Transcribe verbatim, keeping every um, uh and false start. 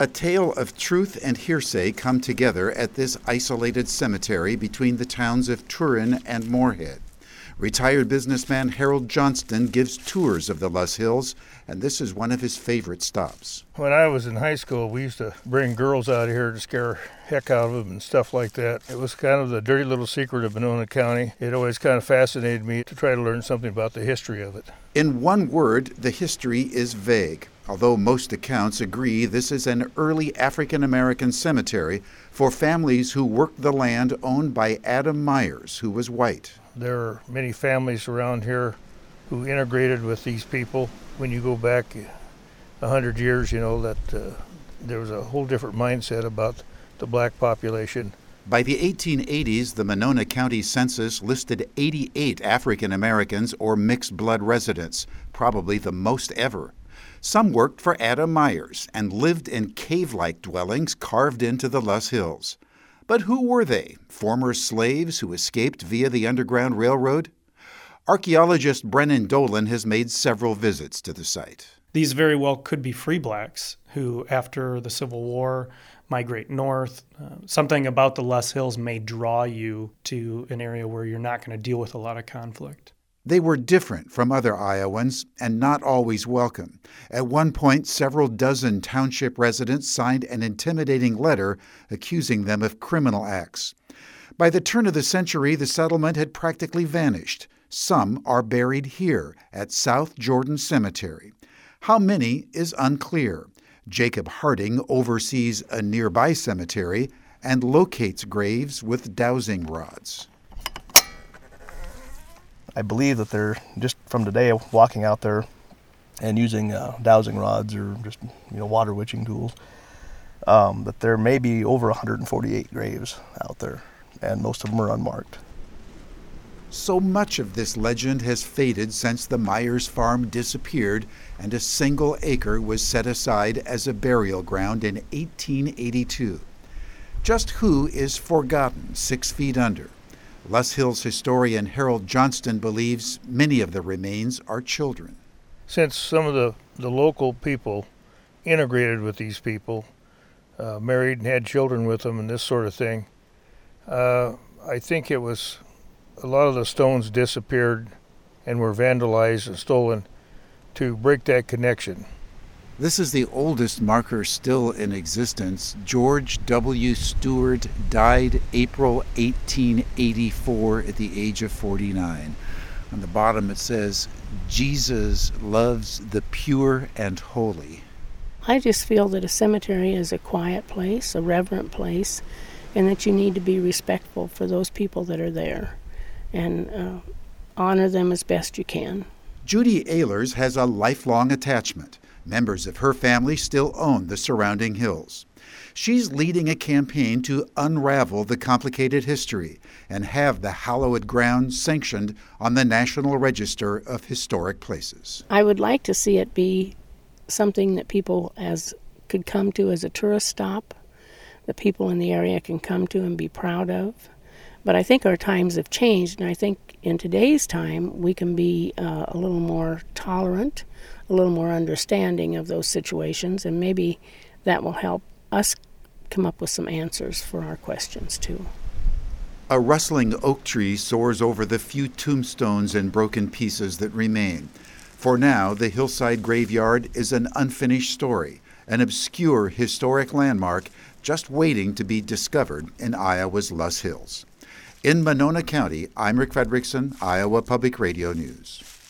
A tale of truth and hearsay come together at this isolated cemetery between the towns of Turin and Moorhead. Retired businessman Harold Johnston gives tours of the Luss Hills, and this is one of his favorite stops. When I was in high school, we used to bring girls out here to scare heck out of them and stuff like that. It was kind of the dirty little secret of Monona County. It always kind of fascinated me to try to learn something about the history of it. In one word, the history is vague, although most accounts agree this is an early African-American cemetery for families who worked the land owned by Adam Myers, who was white. There are many families around here who integrated with these people. When you go back a hundred years, you know, that uh, there was a whole different mindset about the black population. By the eighteen eighties, the Monona County Census listed eighty-eight African Americans or mixed blood residents, probably the most ever. Some worked for Adam Myers and lived in cave-like dwellings carved into the Luss Hills. But who were they? Former slaves who escaped via the Underground Railroad? Archaeologist Brennan Dolan has made several visits to the site. These very well could be free blacks who, after the Civil War, migrate north. Uh, something about the Luss Hills may draw you to an area where you're not going to deal with a lot of conflict. They were different from other Iowans and not always welcome. At one point, several dozen township residents signed an intimidating letter accusing them of criminal acts. By the turn of the century, the settlement had practically vanished. Some are buried here at South Jordan Cemetery. How many is unclear. Jacob Harding oversees a nearby cemetery and locates graves with dowsing rods. I believe that they're, just from today, walking out there and using uh, dowsing rods or just, you know, water witching tools, um, that there may be over one hundred forty-eight graves out there, and most of them are unmarked. So much of this legend has faded since the Myers farm disappeared and a single acre was set aside as a burial ground in eighteen eighty-two. Just who is forgotten six feet under? Luss Hills historian Harold Johnston believes many of the remains are children. Since some of the, the local people integrated with these people, uh, married and had children with them and this sort of thing, uh, I think it was a lot of the stones disappeared and were vandalized and stolen to break that connection. This is the oldest marker still in existence. George W. Stewart died April eighteen eighty-four at the age of forty-nine. On the bottom it says, Jesus loves the pure and holy. I just feel that a cemetery is a quiet place, a reverent place, and that you need to be respectful for those people that are there and uh, honor them as best you can. Judy Ehlers has a lifelong attachment. Members of her family still own the surrounding hills. She's leading a campaign to unravel the complicated history and have the hallowed ground sanctioned on the National Register of Historic Places. I would like to see it be something that people as could come to as a tourist stop, that people in the area can come to and be proud of. But I think our times have changed, and I think in today's time we can be uh, a little more tolerant, a little more understanding of those situations, and maybe that will help us come up with some answers for our questions too. A rustling oak tree soars over the few tombstones and broken pieces that remain. For now, the hillside graveyard is an unfinished story, an obscure historic landmark just waiting to be discovered in Iowa's Luss Hills. In Monona County, I'm Rick Fredrickson, Iowa Public Radio News.